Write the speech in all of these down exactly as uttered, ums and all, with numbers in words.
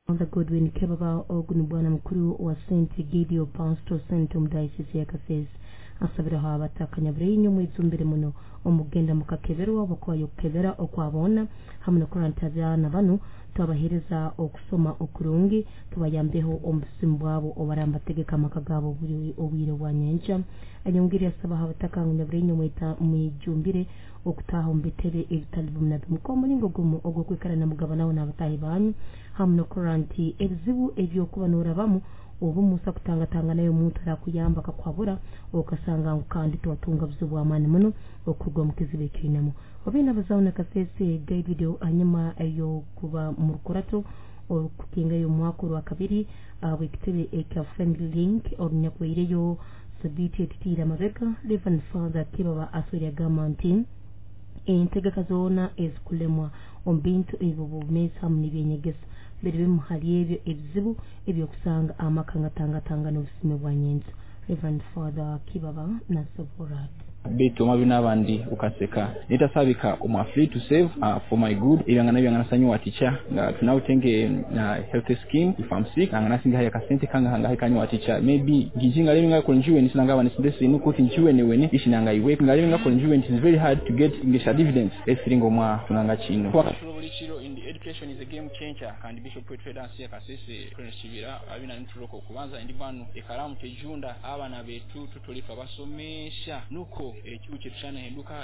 The Godwin Kebaba Ogunubwana mukuru wa Saint Gideon Pastor Sanctum Diocese ya Kasese asabira ha abatakanya brenyo mwizumbire muno omugenda mukakeberwa bakwayo kebera okwabona hamwe no kurantaza nabanu twabahereza okusoma okurungi tubayambeho omusimbwabo obaramba tegeka makagabo buri obwire bwanyenja anyongiri asaba ha abatakanya brenyo mwita mwijumbire okutaha mbetebe ebitalibu na bimkomo ningo gumu ogokwekarana mugabana na abatahi banyu hamwe no kuranti ebizibu ebyo kubanura bamu ubu musa kutanga tanga nayo muntu arakuyamba akakwabura okasanga kandi twatunga bizibu amani muno okugwa mukizibe kinemo obina bazawuna Kasese guide video anyuma ayo kuba mu rukurato okukinga yo mwakuru wa kabiri wikitebe eka friendly link orunyakweireyo sabiti etitira mabeka Reverend Father Kibaba aswira gamantin integeka zona ezikulemwa ombintu ebo bumesa munibyenyegesa biribe muhali ebyo ebizibu ebyo kusanga amakanga tanga tanga n'obusime bwa nyenzo. Reverend Father Kibaba na Saborat beto mabina abandi ukaseka nitasabika omu free to save uh, for my good ibangana byangana sanyu waticha nga tunawutenge na uh, health scheme if I'm sick ngana singa haya kasente kanga hanga hakanyu waticha maybe gijinga leminga konjuwe nisinanga bani sindese ino kuti njuwe neweni ishinanga iwe ngaleminga konjuwe it is very hard to get ngesha dividends esiringo mwa tunanga chino kwa kashuro in the education is a game changer and Bishop Petro Ansia Kasese Prenshibira abina nturoko kubanza indibanu ekaramu tejunda abana betu tutulifa basomesha nuko ekyuche tushana henduka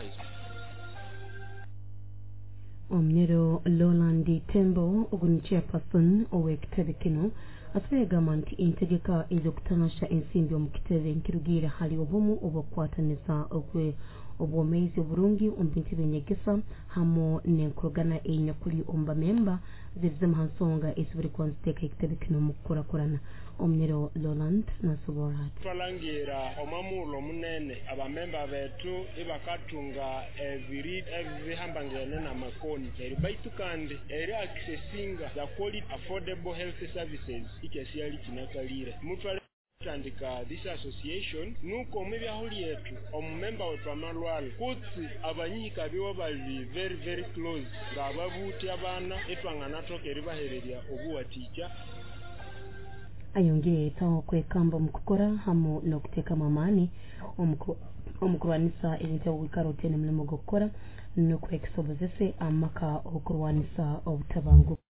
omnero Lolandi Tembo ogunchia person owekitebe kino aswe gamanti integeka izokutanasha ensimbi omukitebe nkirugira hali obumu obokwatanisa okwe obwomezi oburungi ombinti benyegesa hamo nenkurugana enyakuri omba memba zizim hansonga esubiri kwanziteka ikitebe kino mukura kurana omnero Lowland na Saborat twalangira omamulo munene abamemba betu ibakatunga ebiri ebihambangene na makoni eri baitu kandi eri accessinga the quality affordable health services ikesiali kinakalire mutwale tandika this association nuko mubyaho yetu omumemba wetu amalwala kuti abanyika biwo bali very very close ngababuti abana etwangana tokeri bahereria obuwaticha ayongeye tawo kwekamba mukukora hamo no kuteka mamani omukurwanisa ebintu wikarotene mulimo gukora no kweksobozese amaka okurwanisa obutabangu